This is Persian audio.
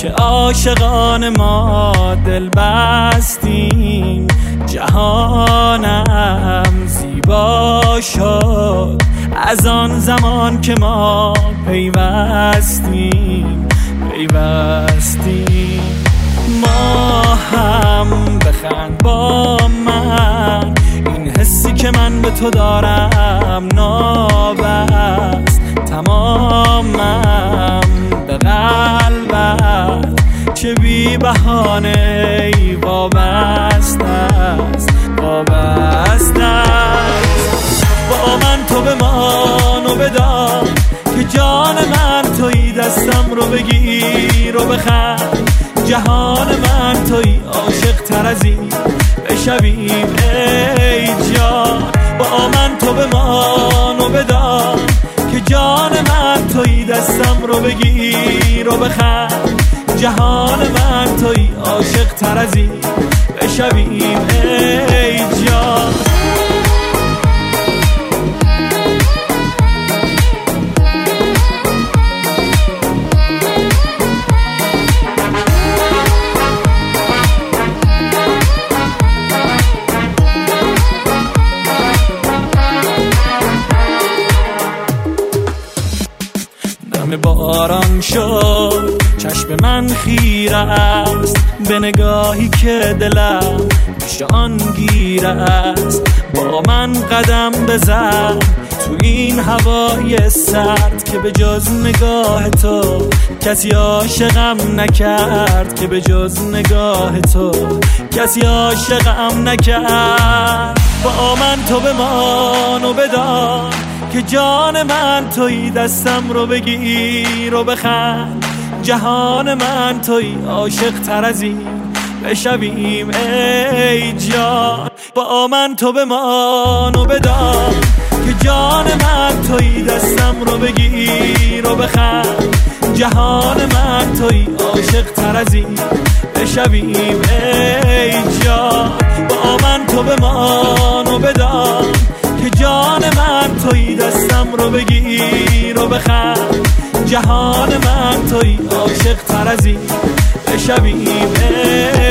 که عاشقان ما دل بستیم، جهانم زیبا شد از آن زمان که ما پیوستیم. ما هم بخند با من، این حسی که من به تو دارم نابست تمامم به قلبت، چه بی بهانه ای وابسته است. با من تو بمان و بدان که جان من تویی، دستم رو بگیر و بخند، جهان من تویی، عاشق تر از این بشویم ای جان. با من تو بمان و بدان که جان من تویی، دستم رو بگیر و بخند، جهان من تویی، عاشق تر از این بشویم ای جان. باران شد چشم من خیره است به نگاهی که دلم پیش آن گیره است. با من قدم بزن تو این هوای سرد که به جز نگاه تو کسی عاشقم نکرد، که به جز نگاه تو کسی عاشقم نکرد. با من تو بمان و بدان که جان من تویی، دستم رو بگیر و بخند، جهان من تویی، عاشق تر از این بشویم ای جان. با من تو بمان و بدان که جان من تویی، دستم رو بگیر و بخند، جهان من تویی، عاشق تر از این بشویم ای جان. با من تو بمان و بدان که جان من تویی، دستم رو بگیر و بخند، جهان من تویی، عاشق تر از این بشویم